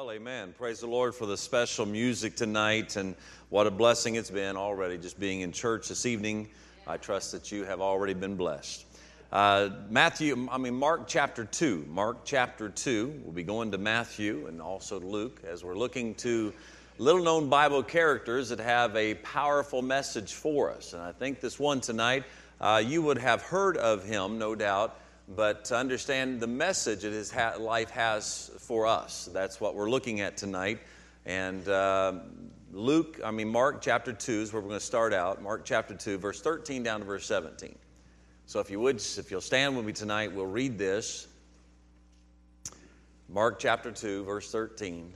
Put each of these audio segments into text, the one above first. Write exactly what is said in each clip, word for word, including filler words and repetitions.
Well, amen. Praise the Lord for the special music tonight, and what a blessing it's been already just being in church this evening. I trust that you have already been blessed. Uh, Matthew, I mean Mark chapter two. Mark chapter two. We'll be going to Matthew and also to Luke as we're looking to little-known Bible characters that have a powerful message for us. And I think this one tonight, uh, you would have heard of him, no doubt, but to understand the message that his ha- life has for us. That's what we're looking at tonight. And uh, Luke, I mean Mark chapter two is where we're going to start out. Mark chapter two, verse thirteen down to verse seventeen. So if you would, if you'll stand with me tonight, we'll read this. Mark chapter two, verse thirteen.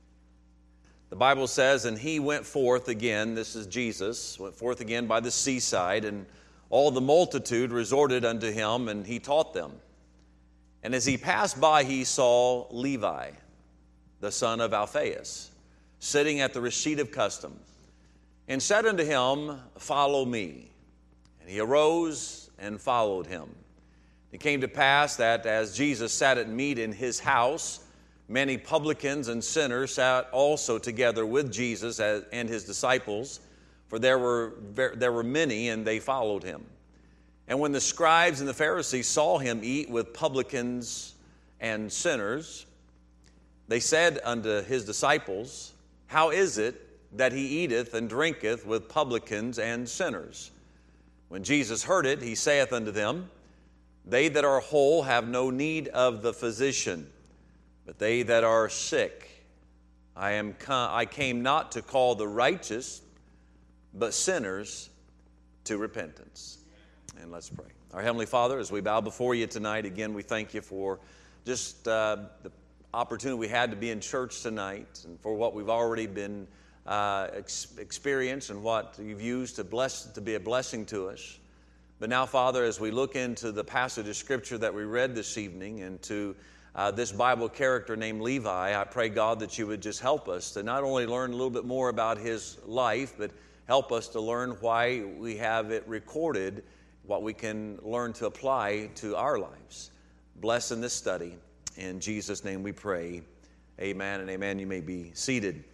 The Bible says, "And he went forth again," this is Jesus, "went forth again by the seaside, and all the multitude resorted unto him, and he taught them. And as he passed by, he saw Levi, the son of Alphaeus, sitting at the receipt of custom, and said unto him, Follow me. And he arose and followed him. It came to pass that as Jesus sat at meat in his house, many publicans and sinners sat also together with Jesus and his disciples, for there were there were many, and they followed him. And when the scribes and the Pharisees saw him eat with publicans and sinners, they said unto his disciples, How is it that he eateth and drinketh with publicans and sinners? When Jesus heard it, he saith unto them, They that are whole have no need of the physician, but they that are sick. I am come, I came not to call the righteous, but sinners to repentance." And let's pray. Our Heavenly Father, as we bow before you tonight, again, we thank you for just uh, the opportunity we had to be in church tonight, and for what we've already been uh, ex- experienced and what you've used to bless to be a blessing to us. But now, Father, as we look into the passage of Scripture that we read this evening, and to uh, this Bible character named Levi, I pray, God, that you would just help us to not only learn a little bit more about his life, but help us to learn why we have it recorded, what we can learn to apply to our lives. Bless in this study. In Jesus' name we pray. Amen and amen. You may be seated.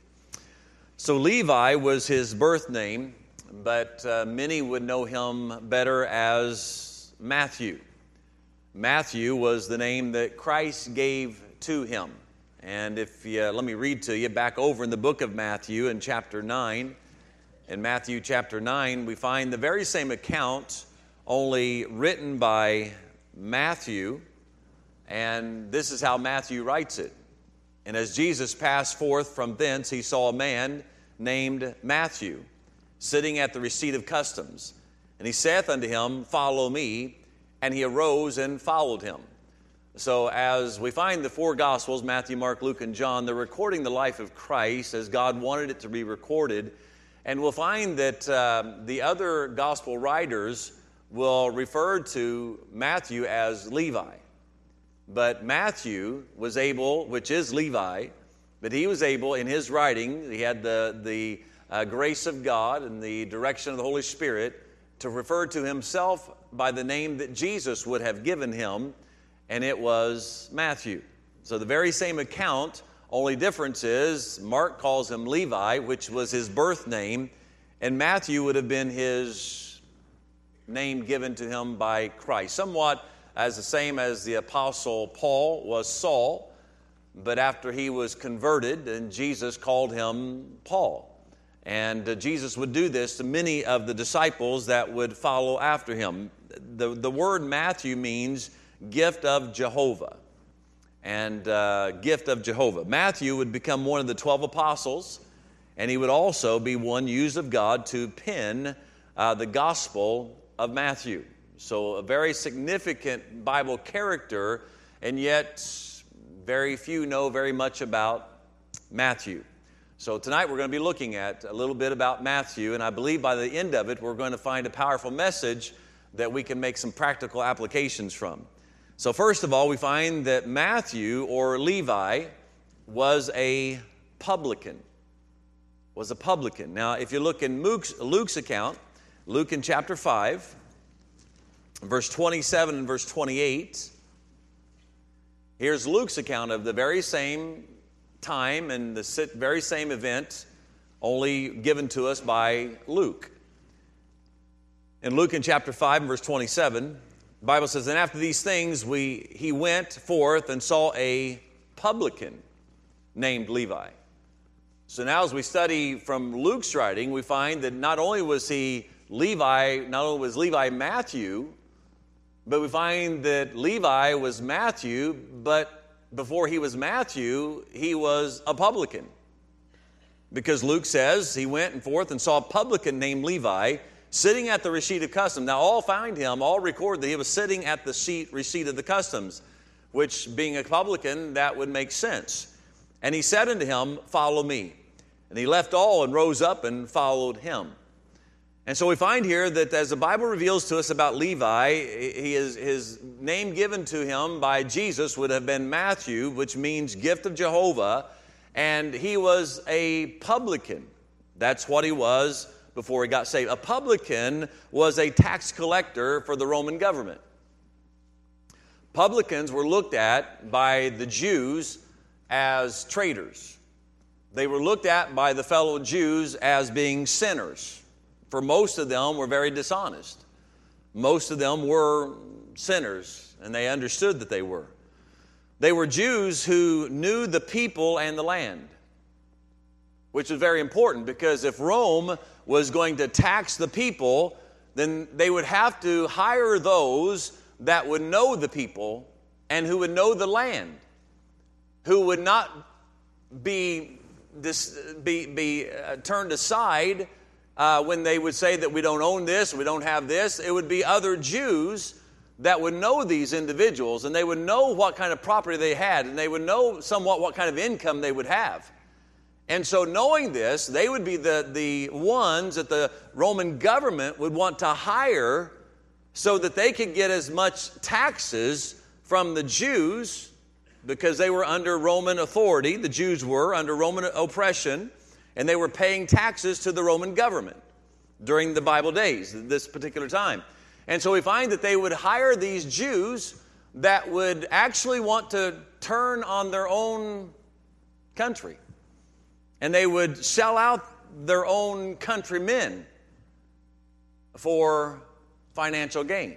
So Levi was his birth name, but uh, many would know him better as Matthew. Matthew was the name that Christ gave to him. And if you, let me read to you back over in the book of Matthew in chapter nine. In Matthew chapter nine, we find the very same account, only written by Matthew, and this is how Matthew writes it. "And as Jesus passed forth from thence, he saw a man named Matthew, sitting at the receipt of customs. And he saith unto him, Follow me. And he arose and followed him." So as we find the four Gospels, Matthew, Mark, Luke, and John, they're recording the life of Christ as God wanted it to be recorded. And we'll find that uh, the other Gospel writers will refer to Matthew as Levi. But Matthew was able, which is Levi, but he was able in his writing, he had the, the uh, grace of God and the direction of the Holy Spirit to refer to himself by the name that Jesus would have given him, and it was Matthew. So the very same account, only difference is Mark calls him Levi, which was his birth name, and Matthew would have been his name given to him by Christ. Somewhat as the same as the Apostle Paul was Saul, but after he was converted, and Jesus called him Paul. And uh, Jesus would do this to many of the disciples that would follow after him. The, the word Matthew means gift of Jehovah. And uh, gift of Jehovah. Matthew would become one of the twelve apostles, and he would also be one used of God to pen uh, the Gospel of Matthew. So a very significant Bible character, and yet very few know very much about Matthew. So tonight we're going to be looking at a little bit about Matthew, and I believe by the end of it we're going to find a powerful message that we can make some practical applications from. So first of all, we find that Matthew, or Levi, was a publican. Was a publican. Now, if you look in Luke's, Luke's account, Luke in chapter five, verse twenty-seven and verse twenty-eight, here's Luke's account of the very same time and the very same event, only given to us by Luke. In Luke in chapter five and verse twenty-seven, the Bible says, "And after these things we he went forth and saw a publican named Levi." So now as we study from Luke's writing, we find that not only was he Levi, not only was Levi Matthew, but we find that Levi was Matthew, but before he was Matthew, he was a publican. Because Luke says he went forth and saw a publican named Levi sitting at the receipt of customs. Now all find him, all record that he was sitting at the seat, receipt of the customs, which being a publican, that would make sense. And he said unto him, "Follow me." And he left all and rose up and followed him. And so we find here that as the Bible reveals to us about Levi, he is, his name given to him by Jesus would have been Matthew, which means gift of Jehovah, and he was a publican. That's what he was before he got saved. A publican was a tax collector for the Roman government. Publicans were looked at by the Jews as traitors. They were looked at by the fellow Jews as being sinners. For most of them were very dishonest. Most of them were sinners, and they understood that they were. They were Jews who knew the people and the land, which was very important because if Rome was going to tax the people, then they would have to hire those that would know the people and who would know the land, who would not be, be, be uh, turned aside Uh, when they would say that we don't own this, we don't have this. It would be other Jews that would know these individuals, and they would know what kind of property they had, and they would know somewhat what kind of income they would have. And so knowing this, they would be the, the ones that the Roman government would want to hire so that they could get as much taxes from the Jews, because they were under Roman authority. The Jews were under Roman oppression, and they were paying taxes to the Roman government during the Bible days, this particular time. And so we find that they would hire these Jews that would actually want to turn on their own country. And they would sell out their own countrymen for financial gain.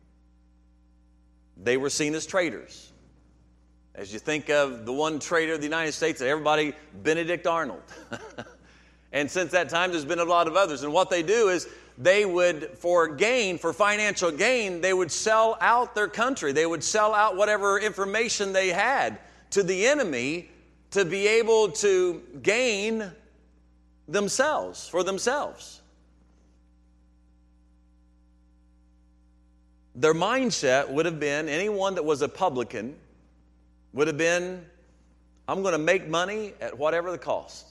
They were seen as traitors. As you think of the one traitor of the United States, everybody, Benedict Arnold. And since that time, there's been a lot of others. And what they do is they would, for gain, for financial gain, they would sell out their country. They would sell out whatever information they had to the enemy to be able to gain themselves, for themselves. Their mindset would have been, anyone that was a publican would have been, I'm going to make money at whatever the cost.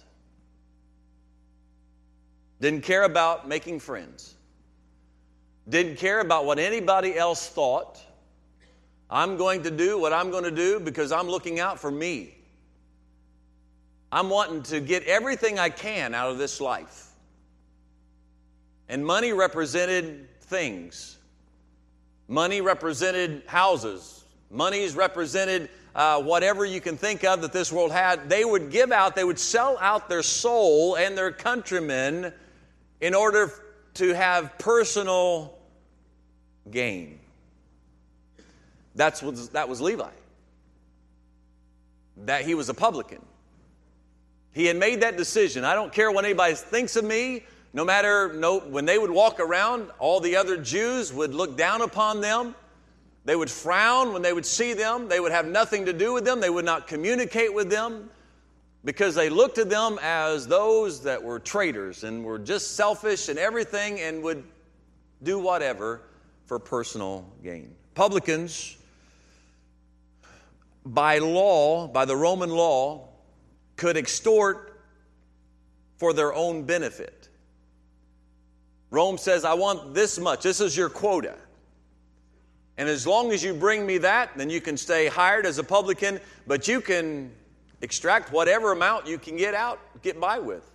Didn't care about making friends. Didn't care about what anybody else thought. I'm going to do what I'm going to do because I'm looking out for me. I'm wanting to get everything I can out of this life. And money represented things. Money represented houses. Money's represented uh, whatever you can think of that this world had. They would give out, they would sell out their soul and their countrymen in order to have personal gain. That's what, that was Levi. That he was a publican. He had made that decision. I don't care what anybody thinks of me. No matter, no, when they would walk around, all the other Jews would look down upon them. They would frown when they would see them. They would have nothing to do with them. They would not communicate with them because they looked at them as those that were traitors and were just selfish and everything and would do whatever for personal gain. Publicans, by law, by the Roman law, could extort for their own benefit. Rome says, I want this much. This is your quota. And as long as you bring me that, then you can stay hired as a publican, but you can extract whatever amount you can get out, get by with.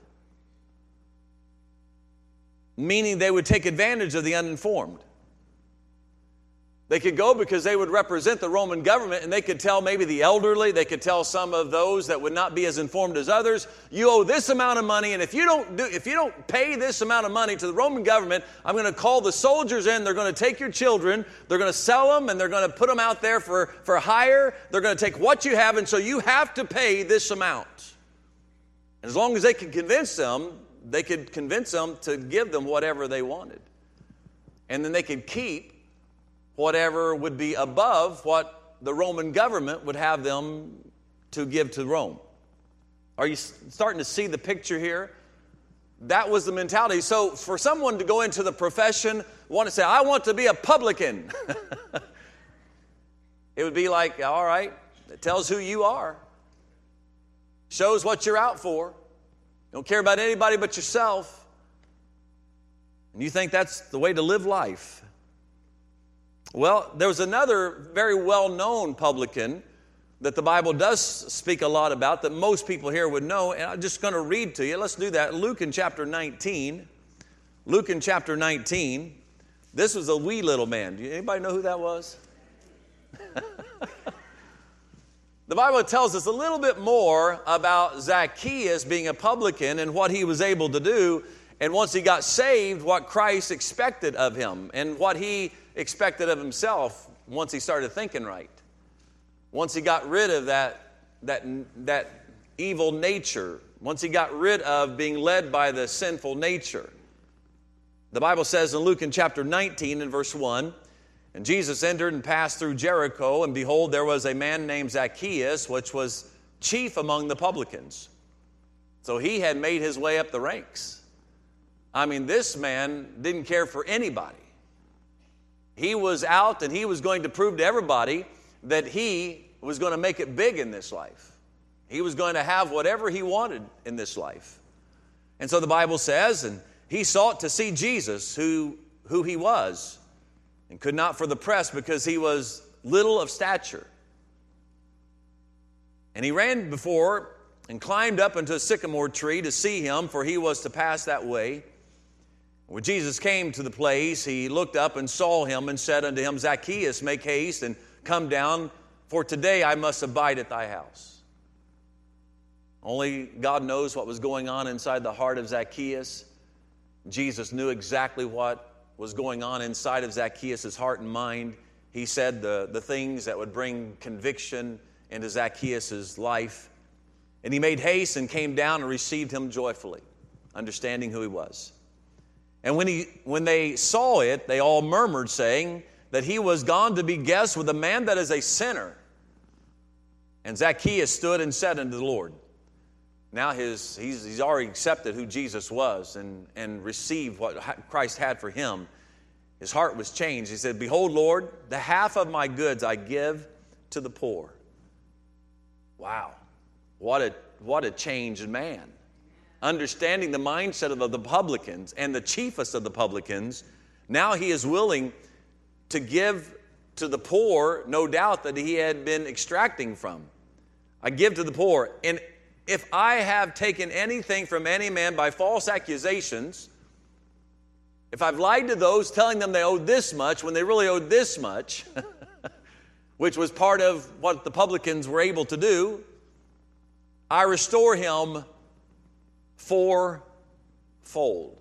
Meaning they would take advantage of the uninformed. They could go because they would represent the Roman government, and they could tell maybe the elderly, they could tell some of those that would not be as informed as others, you owe this amount of money, and if you don't do, if you don't pay this amount of money to the Roman government, I'm going to call the soldiers in, they're going to take your children, they're going to sell them, and they're going to put them out there for, for hire, they're going to take what you have, and so you have to pay this amount. And as long as they could convince them, they could convince them to give them whatever they wanted. And then they could keep whatever would be above what the Roman government would have them to give to Rome. Are you starting to see the picture here? That was the mentality. So for someone to go into the profession, want to say, I want to be a publican. It would be like, all right, it tells who you are. Shows what you're out for. You don't care about anybody but yourself. And you think that's the way to live life. Well, there was another very well-known publican that the Bible does speak a lot about that most people here would know, and I'm just going to read to you. Let's do that. Luke in chapter nineteen. Luke in chapter nineteen. This was a wee little man. Do anybody know who that was? The Bible tells us a little bit more about Zacchaeus being a publican and what he was able to do, and once he got saved, what Christ expected of him and what he expected of himself once he started thinking right. Once he got rid of that, that, that evil nature. Once he got rid of being led by the sinful nature. The Bible says in Luke in chapter nineteen and verse one, and Jesus entered and passed through Jericho, and behold, there was a man named Zacchaeus, which was chief among the publicans. So he had made his way up the ranks. I mean, this man didn't care for anybody. He was out and he was going to prove to everybody that he was going to make it big in this life. He was going to have whatever he wanted in this life. And so the Bible says, and he sought to see Jesus, who, who he was, and could not for the press because he was little of stature. And he ran before and climbed up into a sycamore tree to see him, for he was to pass that way. When Jesus came to the place, he looked up and saw him and said unto him, Zacchaeus, make haste and come down, for today I must abide at thy house. Only God knows what was going on inside the heart of Zacchaeus. Jesus knew exactly what was going on inside of Zacchaeus' heart and mind. He said the, the things that would bring conviction into Zacchaeus' life. And he made haste and came down and received him joyfully, understanding who he was. And when he when they saw it, they all murmured, saying that he was gone to be guest with a man that is a sinner. And Zacchaeus stood and said unto the Lord. Now his he's, he's already accepted who Jesus was and, and received what Christ had for him. His heart was changed. He said, Behold, Lord, the half of my goods I give to the poor. Wow. What a, what a changed man. Understanding the mindset of the publicans and the chiefest of the publicans, now he is willing to give to the poor, no doubt, that he had been extracting from. I give to the poor. And if I have taken anything from any man by false accusations, if I've lied to those telling them they owed this much when they really owed this much, which was part of what the publicans were able to do, I restore him fourfold.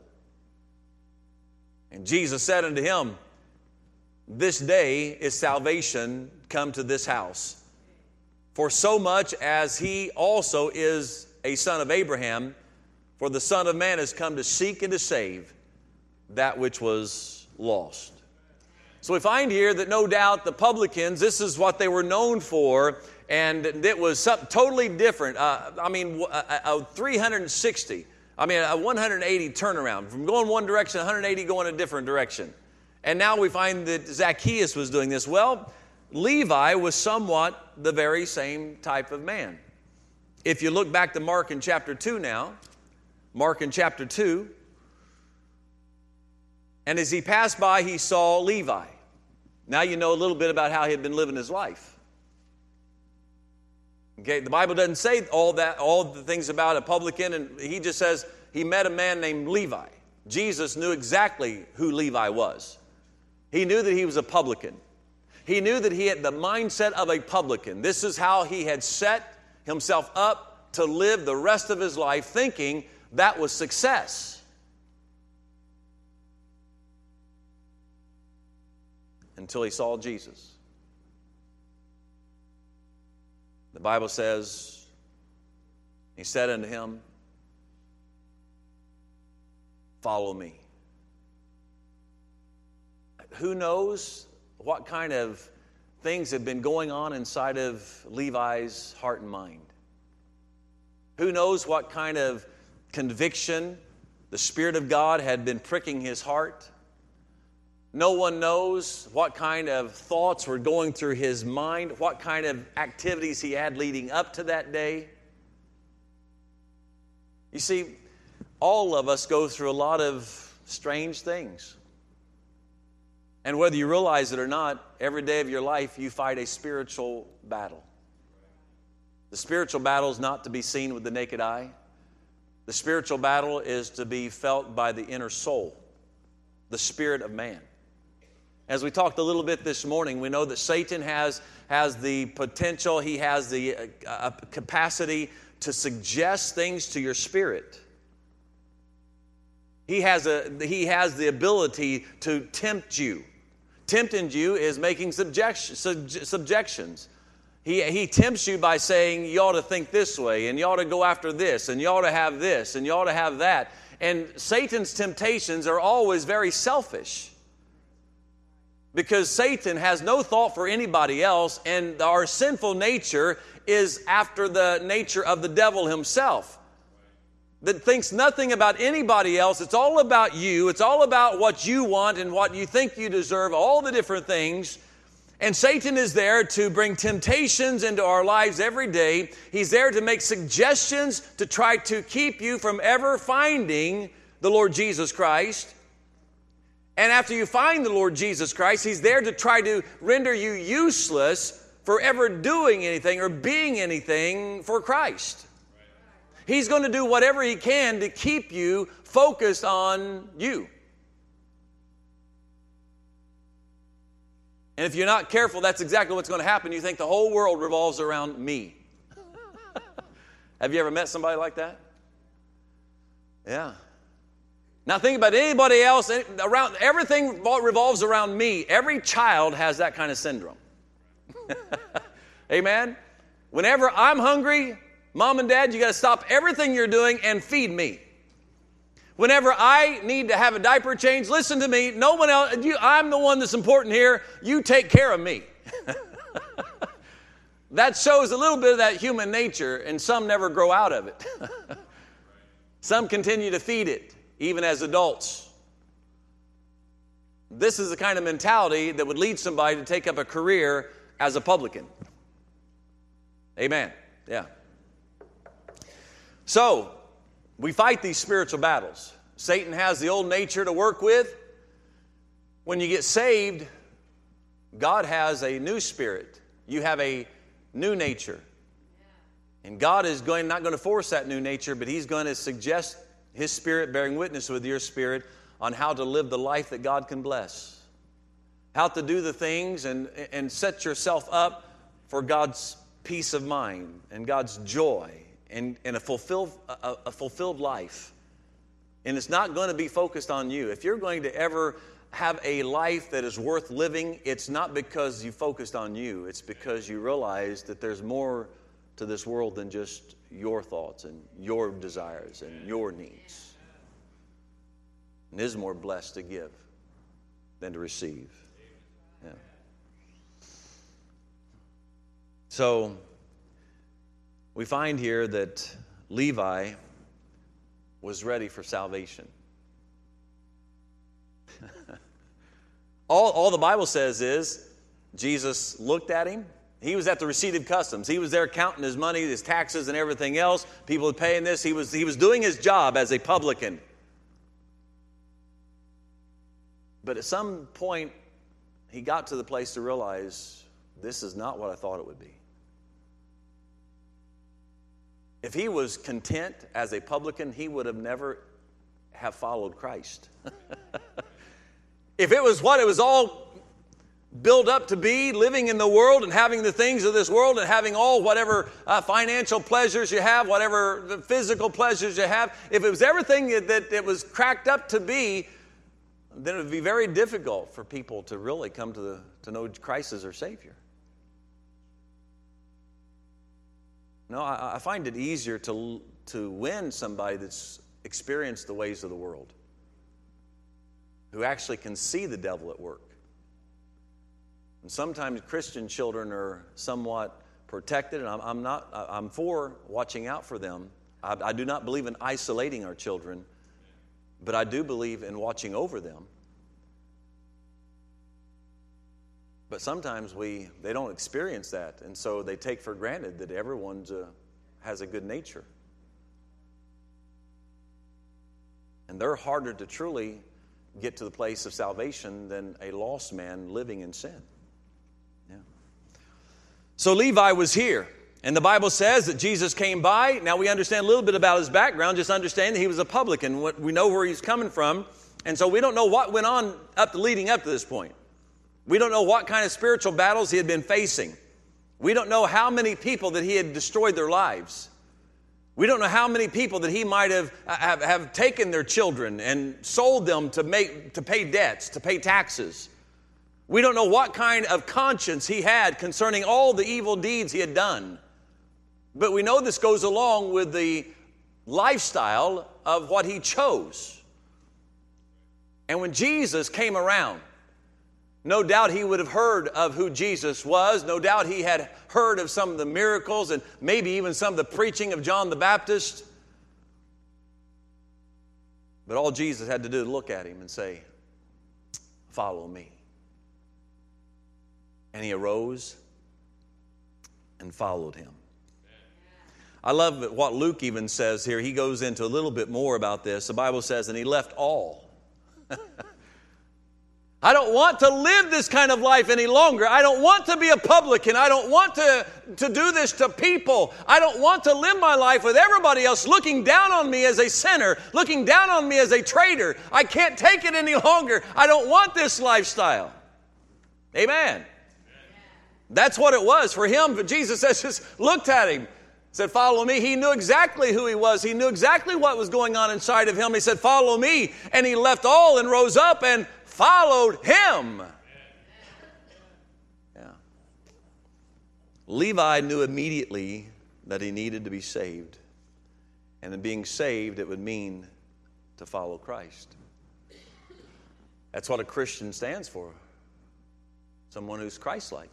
And Jesus said unto him, This day is salvation come to this house. For so much as he also is a son of Abraham, for the Son of Man has come to seek and to save that which was lost. So we find here that no doubt the publicans, this is what they were known for, and it was something totally different. Uh, I mean, a, a three hundred sixty, I mean, a one hundred eighty turnaround. From going one direction, one hundred eighty going a different direction. And now we find that Zacchaeus was doing this. Well, Levi was somewhat the very same type of man. If you look back to Mark in chapter two now, Mark in chapter two, and as he passed by, he saw Levi. Now you know a little bit about how he had been living his life. Okay, the Bible doesn't say all that, all the things about a publican, and he just says he met a man named Levi. Jesus knew exactly who Levi was. He knew that he was a publican. He knew that he had the mindset of a publican. This is how he had set himself up to live the rest of his life, thinking that was success. Until he saw Jesus. The Bible says, he said unto him, follow me. Who knows what kind of things have been going on inside of Levi's heart and mind? Who knows what kind of conviction the Spirit of God had been pricking his heart? No one knows what kind of thoughts were going through his mind, what kind of activities he had leading up to that day. You see, all of us go through a lot of strange things. And whether you realize it or not, every day of your life you fight a spiritual battle. The spiritual battle is not to be seen with the naked eye. The spiritual battle is to be felt by the inner soul, the spirit of man. As we talked a little bit this morning, we know that Satan has, has the potential, he has the uh, uh, capacity to suggest things to your spirit. He has, a, he has the ability to tempt you. Tempting you is making subjection, subjections. He, he tempts you by saying, you ought to think this way, and you ought to go after this, and you ought to have this, and you ought to have that. And Satan's temptations are always very selfish. Because Satan has no thought for anybody else, and our sinful nature is after the nature of the devil himself. That thinks nothing about anybody else. It's all about you. It's all about what you want and what you think you deserve, all the different things. And Satan is there to bring temptations into our lives every day. He's there to make suggestions to try to keep you from ever finding the Lord Jesus Christ. And after you find the Lord Jesus Christ, He's there to try to render you useless for ever doing anything or being anything for Christ. He's going to do whatever he can to keep you focused on you. And if you're not careful, that's exactly what's going to happen. You think the whole world revolves around me. Have you ever met somebody like that? Yeah. Now think about anybody else around. Everything revolves around me. Every child has that kind of syndrome. Amen? Whenever I'm hungry, Mom and Dad, you got to stop everything you're doing and feed me. Whenever I need to have a diaper change, listen to me. No one else. You, I'm the one that's important here. You take care of me. That shows a little bit of that human nature, and some never grow out of it. Some continue to feed it, even as adults. This is the kind of mentality that would lead somebody to take up a career as a publican. Amen. Yeah. So, we fight these spiritual battles. Satan has the old nature to work with. When you get saved, God has a new spirit. You have a new nature. And God is going not going to force that new nature, but He's going to suggest His Spirit bearing witness with your spirit on how to live the life that God can bless. How to do the things and, and set yourself up for God's peace of mind and God's joy. And, and a fulfilled a, a fulfilled life. And it's not going to be focused on you. If you're going to ever have a life that is worth living, it's not because you focused on you. It's because you realize that there's more to this world than just your thoughts and your desires and your needs. And it is more blessed to give than to receive. Yeah. So, we find here that Levi was ready for salvation. all, all the Bible says is Jesus looked at him. He was at the receipt of customs. He was there counting his money, his taxes, and everything else. People were paying this. He was, he was doing his job as a publican. But at some point, he got to the place to realize this is not what I thought it would be. If he was content as a publican, he would have never have followed Christ. If it was what it was all build up to be, living in the world and having the things of this world and having all whatever uh, financial pleasures you have, whatever the physical pleasures you have, if it was everything that, that it was cracked up to be, then it would be very difficult for people to really come to, the, to know Christ as their Savior. No, I, I find it easier to, to win somebody that's experienced the ways of the world, who actually can see the devil at work. And sometimes Christian children are somewhat protected, and I'm, I'm not. I'm for watching out for them. I, I do not believe in isolating our children, but I do believe in watching over them. But sometimes we they don't experience that, and so they take for granted that everyone uh, has a good nature, and they're harder to truly get to the place of salvation than a lost man living in sin. Yeah. So Levi was here, and the Bible says that Jesus came by. Now we understand a little bit about his background, just understand that he was a publican. We know where he's coming from, and so we don't know what went on up to leading up to this point. We don't know what kind of spiritual battles he had been facing. We don't know how many people that he had destroyed their lives. We don't know how many people that he might have, have, have taken their children and sold them to make to pay debts, to pay taxes. We don't know what kind of conscience he had concerning all the evil deeds he had done. But we know this goes along with the lifestyle of what he chose. And when Jesus came around, no doubt he would have heard of who Jesus was. No doubt he had heard of some of the miracles and maybe even some of the preaching of John the Baptist. But all Jesus had to do was look at him and say, "Follow me." And he arose and followed him. I love what Luke even says here. He goes into a little bit more about this. The Bible says, and he left all. I don't want to live this kind of life any longer. I don't want to be a publican. I don't want to, to do this to people. I don't want to live my life with everybody else looking down on me as a sinner, looking down on me as a traitor. I can't take it any longer. I don't want this lifestyle. Amen. That's what it was for him. But Jesus says, just looked at him, said, "Follow me." He knew exactly who he was. He knew exactly what was going on inside of him. He said, "Follow me." And he left all and rose up and followed him. Yeah. Levi knew immediately that he needed to be saved. And in being saved, it would mean to follow Christ. That's what a Christian stands for. Someone who's Christ-like.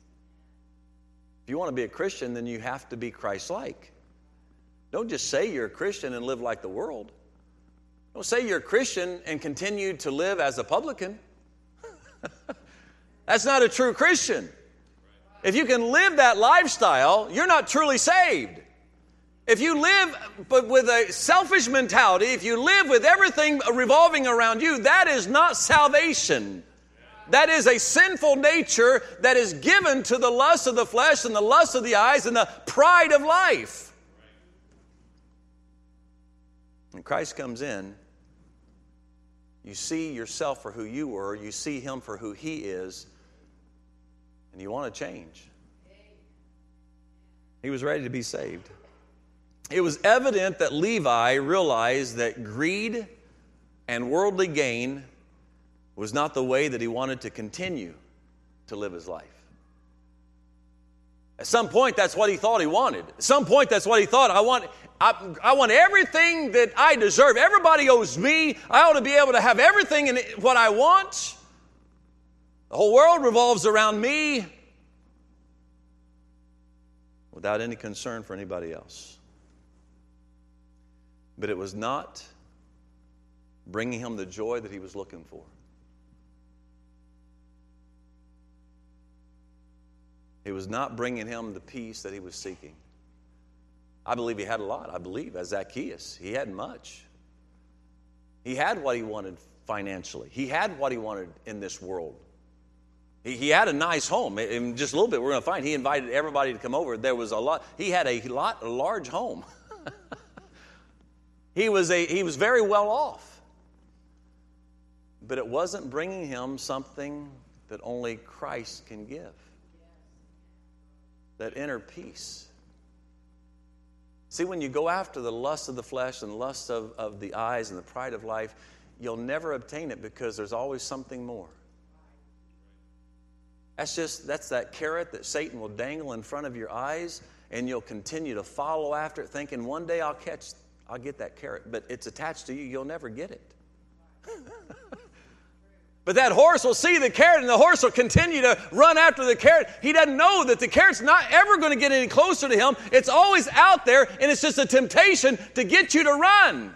If you want to be a Christian, then you have to be Christ-like. Don't just say you're a Christian and live like the world. Don't say you're a Christian and continue to live as a publican. That's not a true Christian. If you can live that lifestyle, you're not truly saved. If you live but with a selfish mentality, if you live with everything revolving around you, that is not salvation. That is a sinful nature that is given to the lust of the flesh and the lust of the eyes and the pride of life. When Christ comes in, you see yourself for who you were, you see him for who he is, and you want to change. He was ready to be saved. It was evident that Levi realized that greed and worldly gain was not the way that he wanted to continue to live his life. At some point, that's what he thought he wanted. At some point, that's what he thought. I want, I, I want everything that I deserve. Everybody owes me. I ought to be able to have everything in what I want. The whole world revolves around me without any concern for anybody else. But it was not bringing him the joy that he was looking for. It was not bringing him the peace that he was seeking. I believe he had a lot. I believe, as Zacchaeus, he had much. He had what he wanted financially. He had what he wanted in this world. He, he had a nice home. In just a little bit, we're going to find he invited everybody to come over. There was a lot. He had a lot, a large home. he was a he was very well off. But it wasn't bringing him something that only Christ can give. That inner peace. See, when you go after the lust of the flesh and the lust of, of the eyes and the pride of life, you'll never obtain it because there's always something more. That's just, that's that carrot that Satan will dangle in front of your eyes, and you'll continue to follow after it thinking, one day I'll catch, I'll get that carrot. But it's attached to you, you'll never get it. But that horse will see the carrot, and the horse will continue to run after the carrot. He doesn't know that the carrot's not ever going to get any closer to him. It's always out there, and it's just a temptation to get you to run.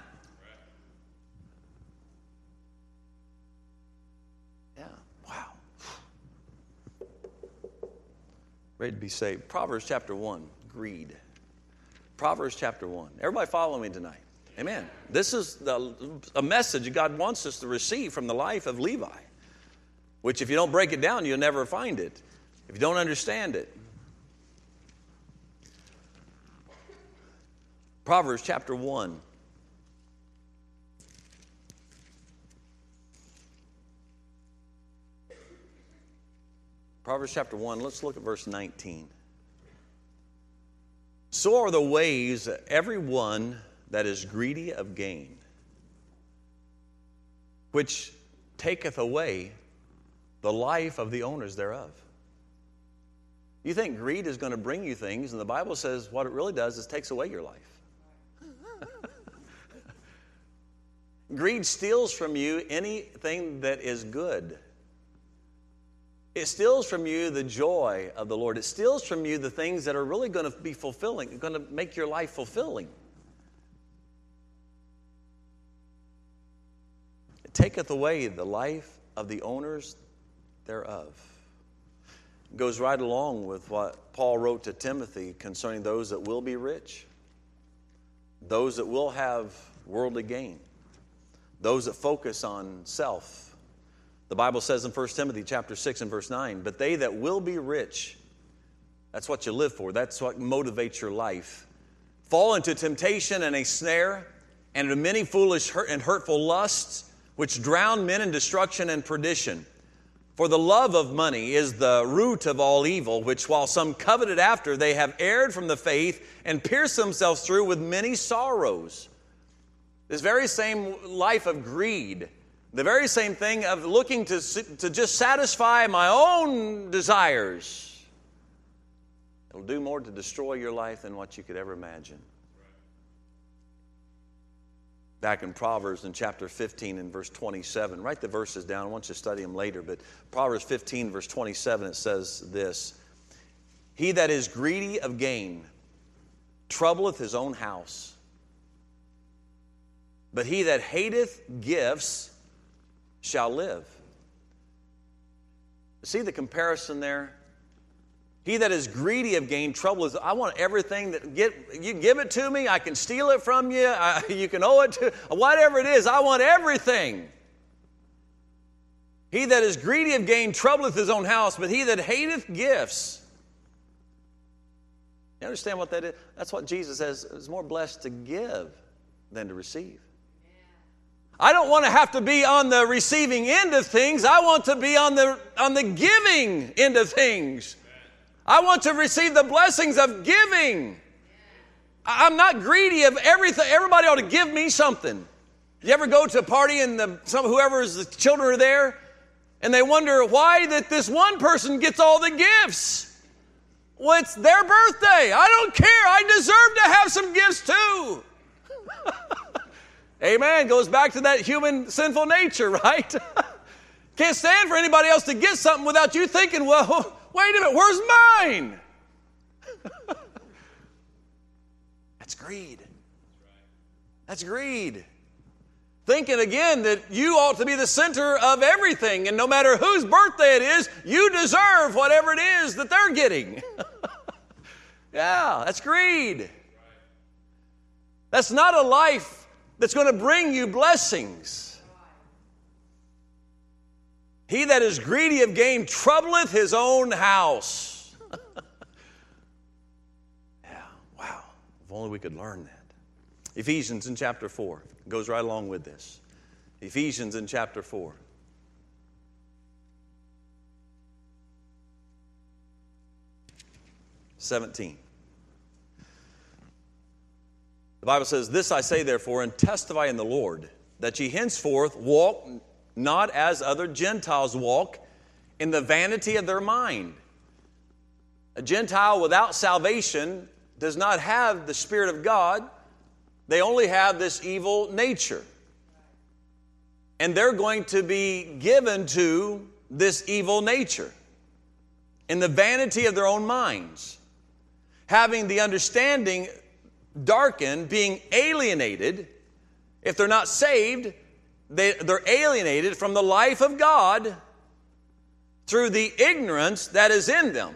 Yeah, wow. Ready to be saved. Proverbs chapter one, greed. Proverbs chapter one. Everybody follow me tonight. Amen. This is the, a message God wants us to receive from the life of Levi, which if you don't break it down, you'll never find it, if you don't understand it. Proverbs chapter one. Proverbs chapter one, let's look at verse nineteen. So are the ways of every one that is greedy of gain, which taketh away the life of the owners thereof. You think greed is going to bring you things, and the Bible says what it really does is takes away your life. Greed steals from you anything that is good. It steals from you the joy of the Lord. It steals from you the things that are really going to be fulfilling, going to make your life fulfilling. It taketh away the life of the owners thereof. It goes right along with what Paul wrote to Timothy concerning those that will be rich, those that will have worldly gain, those that focus on self. The Bible says in First Timothy chapter six and verse nine, but they that will be rich, that's what you live for, that's what motivates your life, fall into temptation and a snare, and into many foolish and hurtful lusts, which drown men in destruction and perdition. For the love of money is the root of all evil, which while some coveted after, they have erred from the faith and pierced themselves through with many sorrows. This very same life of greed, the very same thing of looking to, to just satisfy my own desires, it'll do more to destroy your life than what you could ever imagine. Back in Proverbs in chapter fifteen and verse twenty-seven. Write the verses down. I want you to study them later. But Proverbs fifteen verse twenty-seven, it says this. He that is greedy of gain troubleth his own house. But he that hateth gifts shall live. See the comparison there? He that is greedy of gain troubleth. I want everything that get you give it to me. I can steal it from you. I, you can owe it to whatever it is. I want everything. He that is greedy of gain troubleth his own house, but he that hateth gifts. You understand what that is? That's what Jesus says. It's more blessed to give than to receive. I don't want to have to be on the receiving end of things. I want to be on the on the giving end of things. I want to receive the blessings of giving. I'm not greedy of everything. Everybody ought to give me something. You ever go to a party and the, some whoever's the children are there, and they wonder why that this one person gets all the gifts? Well, it's their birthday. I don't care. I deserve to have some gifts too. Amen. Goes back to that human sinful nature, right? Can't stand for anybody else to get something without you thinking, well, wait a minute, where's mine? That's greed. That's greed. Thinking again that you ought to be the center of everything, and no matter whose birthday it is, you deserve whatever it is that they're getting. Yeah, that's greed. That's not a life that's going to bring you blessings. He that is greedy of gain troubleth his own house. Yeah, wow. If only we could learn that. Ephesians in chapter four goes right along with this. Ephesians in chapter four. seventeen. The Bible says, "This I say therefore, and testify in the Lord, that ye henceforth walk not as other Gentiles walk, in the vanity of their mind." A Gentile without salvation does not have the Spirit of God. They only have this evil nature. And they're going to be given to this evil nature in the vanity of their own minds, having the understanding darkened, being alienated. If they're not saved, they, they're alienated from the life of God through the ignorance that is in them.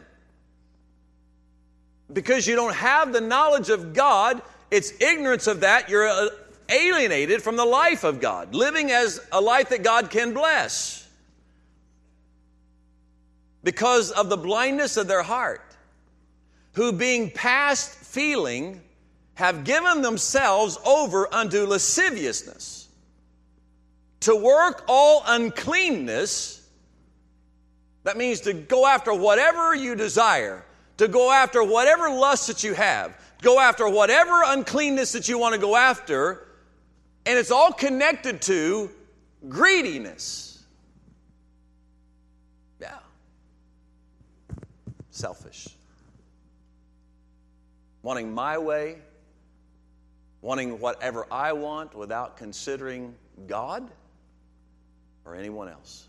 Because you don't have the knowledge of God, it's ignorance of that. You're alienated from the life of God, living as a life that God can bless. Because of the blindness of their heart, who being past feeling, have given themselves over unto lasciviousness, to work all uncleanness. That means to go after whatever you desire, to go after whatever lust that you have, go after whatever uncleanness that you want to go after, and it's all connected to greediness. Yeah. Selfish. Wanting my way, wanting whatever I want without considering God or anyone else.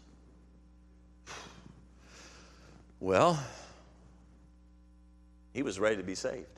Well, he was ready to be saved.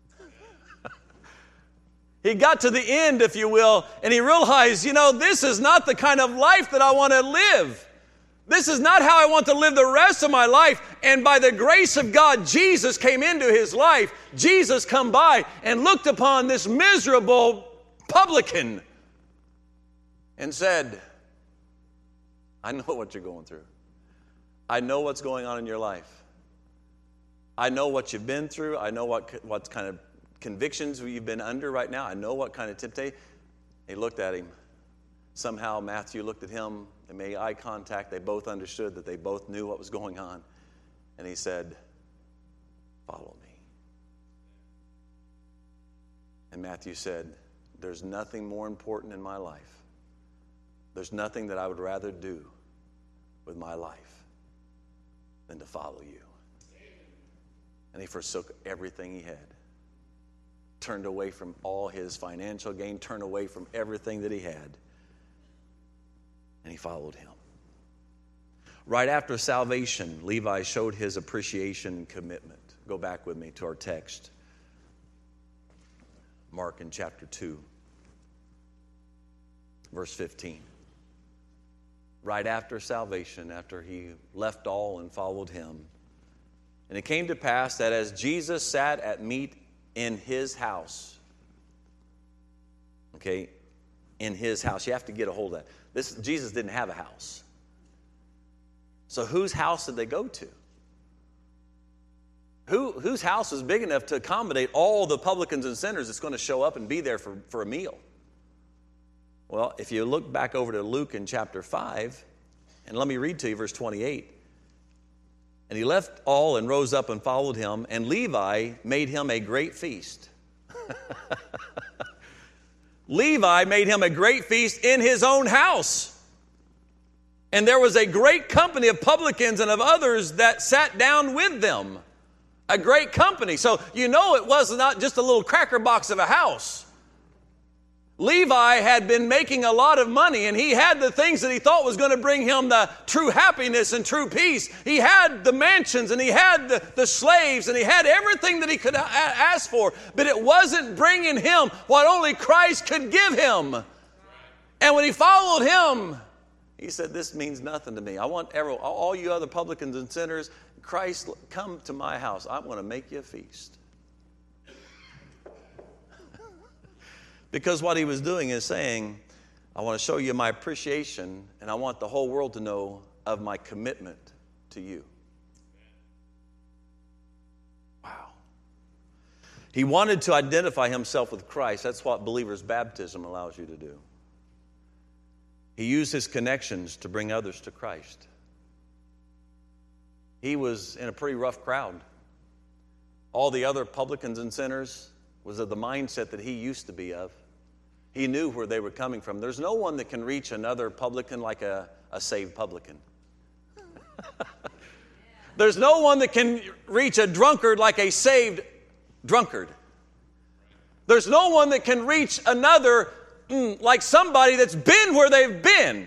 He got to the end, if you will, and he realized, you know, this is not the kind of life that I want to live. This is not how I want to live the rest of my life. And by the grace of God, Jesus came into his life. Jesus come by and looked upon this miserable publican and said, I know what you're going through. I know what's going on in your life. I know what you've been through. I know what, what kind of convictions you've been under right now. I know what kind of temptation. He looked at him. Somehow Matthew looked at him. They made eye contact. They both understood that they both knew what was going on. And he said, follow me. And Matthew said, there's nothing more important in my life. There's nothing that I would rather do with my life than to follow you. And he forsook everything he had. Turned away from all his financial gain, turned away from everything that he had. And he followed him. Right after salvation, Levi showed his appreciation and commitment. Go back with me to our text. Mark in chapter two, verse fifteen. Right after salvation, after he left all and followed him. And it came to pass that as Jesus sat at meat in his house, okay, in his house. You have to get a hold of that. This, Jesus didn't have a house. So whose house did they go to? Who, whose house is big enough to accommodate all the publicans and sinners that's going to show up and be there for, for a meal? Well, if you look back over to Luke in chapter five, and let me read to you verse twenty-eight. And he left all and rose up and followed him, and Levi made him a great feast. Levi made him a great feast in his own house. And there was a great company of publicans and of others that sat down with them. A great company. So you know it was not just a little cracker box of a house. Levi had been making a lot of money, and he had the things that he thought was going to bring him the true happiness and true peace. He had the mansions, and he had the, the slaves, and he had everything that he could a- ask for, but it wasn't bringing him what only Christ could give him. And when he followed him, he said, this means nothing to me. I want every, all you other publicans and sinners, Christ, come to my house. I want to make you a feast. Because what he was doing is saying, I want to show you my appreciation, and I want the whole world to know of my commitment to you. Wow. He wanted to identify himself with Christ. That's what believer's baptism allows you to do. He used his connections to bring others to Christ. He was in a pretty rough crowd. all the other publicans and sinners was of the mindset that he used to be of. He knew where they were coming from. There's no one that can reach another publican like a, a saved publican. There's no one that can reach a drunkard like a saved drunkard. There's no one that can reach another mm, like somebody that's been where they've been.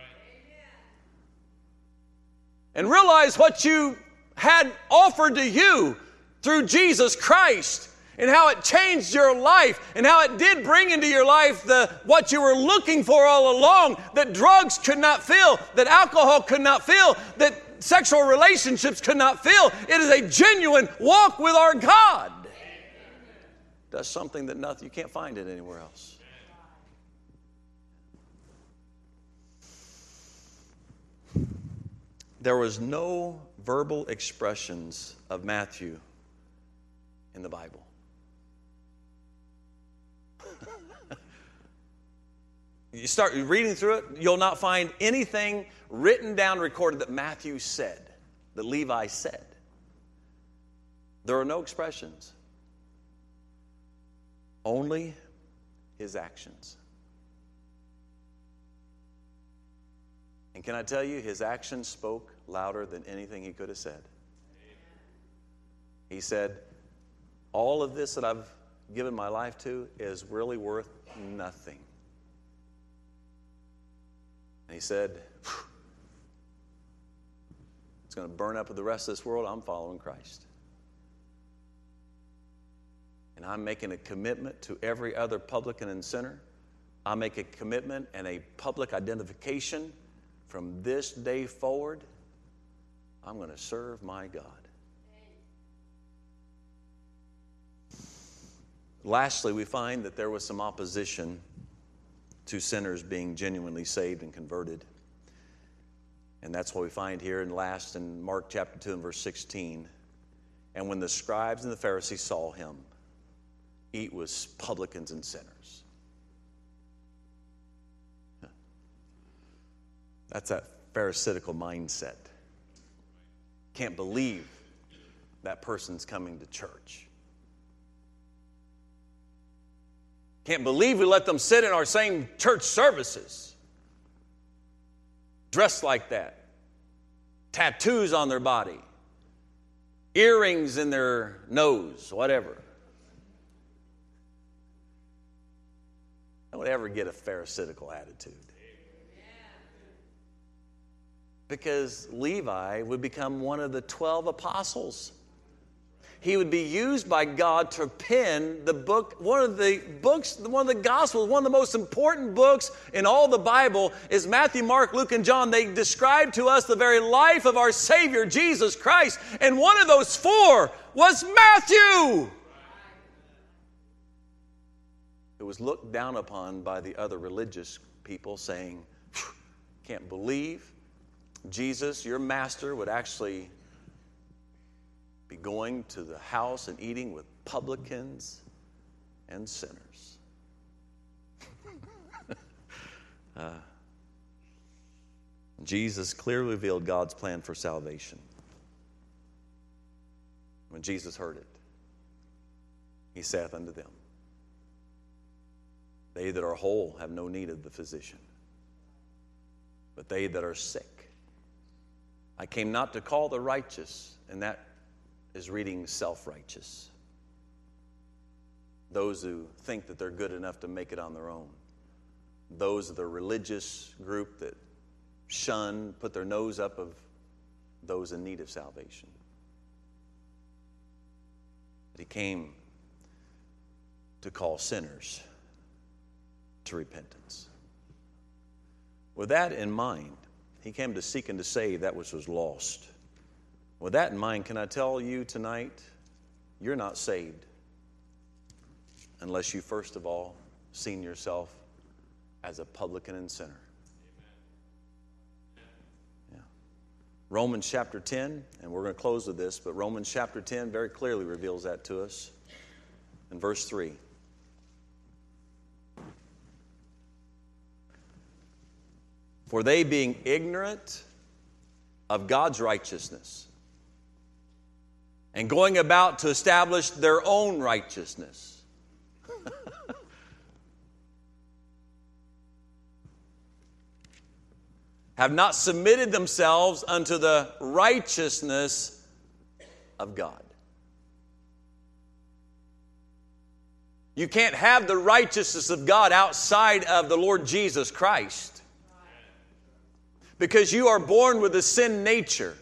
And realize what you had offered to you through Jesus Christ, and how it changed your life, and how it did bring into your life the what you were looking for all along, that drugs could not fill, that alcohol could not fill, that sexual relationships could not fill. It is a genuine walk with our God. Does something that nothing, you can't find it anywhere else. There was no verbal expressions of Matthew in the Bible. You start reading through it, you'll not find anything written down, recorded that Matthew said, that Levi said. There are no expressions. Only his actions. And can I tell you, his actions spoke louder than anything he could have said. He said, all of this that I've given my life to is really worth nothing. And he said, it's going to burn up with the rest of this world. I'm following Christ. And I'm making a commitment to every other publican and sinner. I make a commitment and a public identification. From this day forward, I'm going to serve my God. Lastly, we find that there was some opposition to sinners being genuinely saved and converted. And that's what we find here in last in Mark chapter two and verse sixteen. And when the scribes and the Pharisees saw him eat with publicans and sinners. That's that pharisaical mindset. Can't believe that person's coming to church. Can't believe we let them sit in our same church services. Dressed like that. Tattoos on their body. Earrings in their nose, whatever. Don't ever get a pharisaical attitude. Because Levi would become one of the twelve apostles. He would be used by God to pen the book, one of the books, one of the Gospels, one of the most important books in all the Bible is Matthew, Mark, Luke, and John. They describe to us the very life of our Savior, Jesus Christ. And one of those four was Matthew. It was looked down upon by the other religious people, saying, can't believe Jesus, your master, would actually be going to the house and eating with publicans and sinners. uh, Jesus clearly revealed God's plan for salvation. When Jesus heard it, he saith unto them, they that are whole have no need of the physician, but they that are sick. I came not to call the righteous, and that is reading self-righteous. Those who think that they're good enough to make it on their own. Those of the religious group that shun, put their nose up of those in need of salvation. But he came to call sinners to repentance. With that in mind, he came to seek and to save that which was lost. With that in mind, can I tell you tonight, you're not saved unless you first of all seen yourself as a publican and sinner. Yeah. Romans chapter ten, and we're going to close with this, but Romans chapter ten very clearly reveals that to us in verse three. For they being ignorant of God's righteousness and going about to establish their own righteousness. Have not submitted themselves unto the righteousness of God. You can't have the righteousness of God outside of the Lord Jesus Christ, because you are born with a sin nature.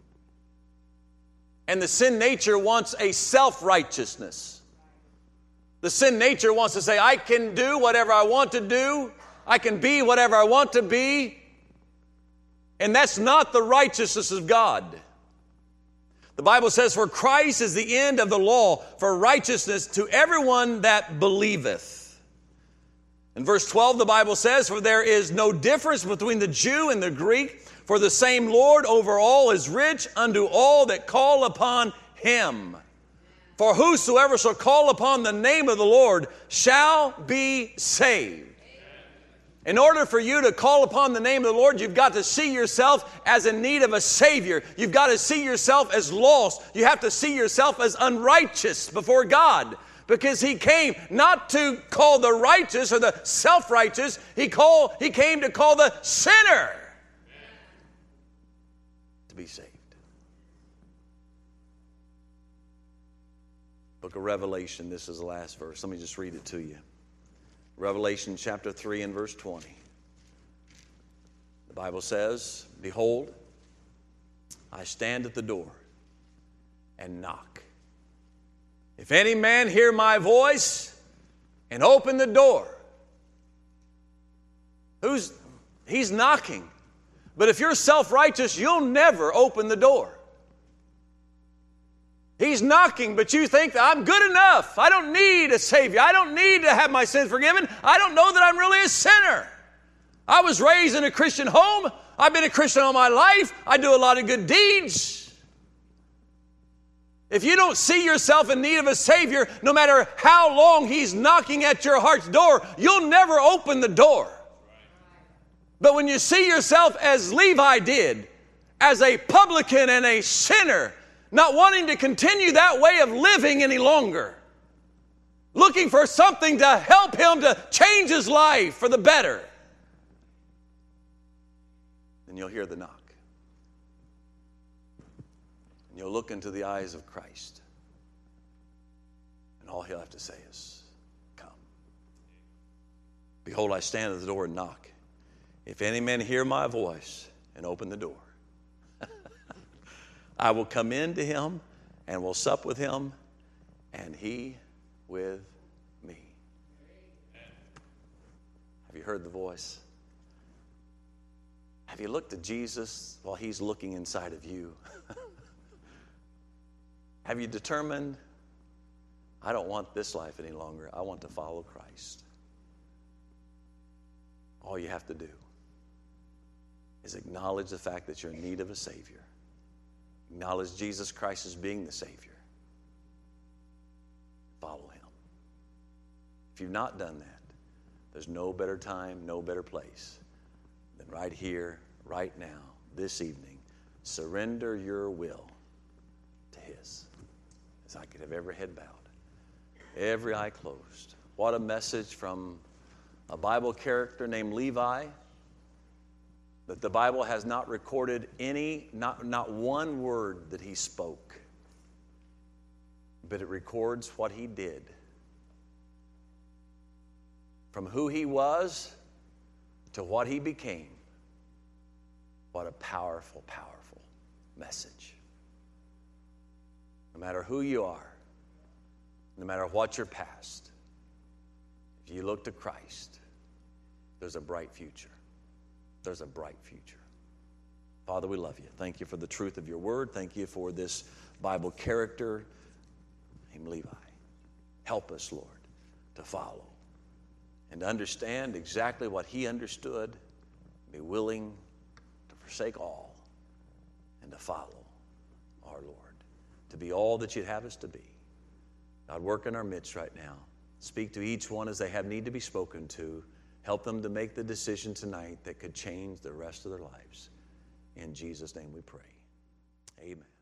And the sin nature wants a self-righteousness. The sin nature wants to say, I can do whatever I want to do. I can be whatever I want to be. And that's not the righteousness of God. The Bible says, for Christ is the end of the law for righteousness to everyone that believeth. In verse twelve, the Bible says, for there is no difference between the Jew and the Greek, for the same Lord over all is rich unto all that call upon him. For whosoever shall call upon the name of the Lord shall be saved. In order for you to call upon the name of the Lord, you've got to see yourself as in need of a Savior. You've got to see yourself as lost. You have to see yourself as unrighteous before God, because He came not to call the righteous or the self-righteous. He called, He came to call the sinner to be saved. Book of Revelation, this is the last verse. Let me just read it to you. Revelation chapter three and verse twenty. The Bible says, behold, I stand at the door and knock. If any man hear my voice and open the door. Who's, he's knocking. But if you're self-righteous, you'll never open the door. He's knocking, but you think that I'm good enough. I don't need a Savior. I don't need to have my sins forgiven. I don't know that I'm really a sinner. I was raised in a Christian home. I've been a Christian all my life. I do a lot of good deeds. If you don't see yourself in need of a Savior, no matter how long He's knocking at your heart's door, you'll never open the door. But when you see yourself as Levi did, as a publican and a sinner, not wanting to continue that way of living any longer, looking for something to help him to change his life for the better, then you'll hear the knock. And you'll look into the eyes of Christ. And all He'll have to say is, come. Behold, I stand at the door and knock. If any man hear my voice and open the door, I will come in to him and will sup with him, and he with me. Have you heard the voice? Have you looked at Jesus while He's looking inside of you? Have you determined, I don't want this life any longer. I want to follow Christ. All you have to do is acknowledge the fact that you're in need of a Savior. Acknowledge Jesus Christ as being the Savior. Follow Him. If you've not done that, there's no better time, no better place than right here, right now, this evening. Surrender your will to His. As I could have every head bowed, every eye closed. What a message from a Bible character named Levi, that the Bible has not recorded any, not, not one word that he spoke, but it records what he did. From who he was to what he became. What a powerful, powerful message. No matter who you are, no matter what your past, if you look to Christ, there's a bright future. There's a bright future. Father, we love You. Thank You for the truth of Your word. Thank You for this Bible character named Levi. Help us, Lord, to follow and to understand exactly what he understood, be willing to forsake all and to follow our Lord, to be all that You'd have us to be. God, work in our midst right now. Speak to each one as they have need to be spoken to. Help them to make the decision tonight that could change the rest of their lives. In Jesus' name we pray. Amen.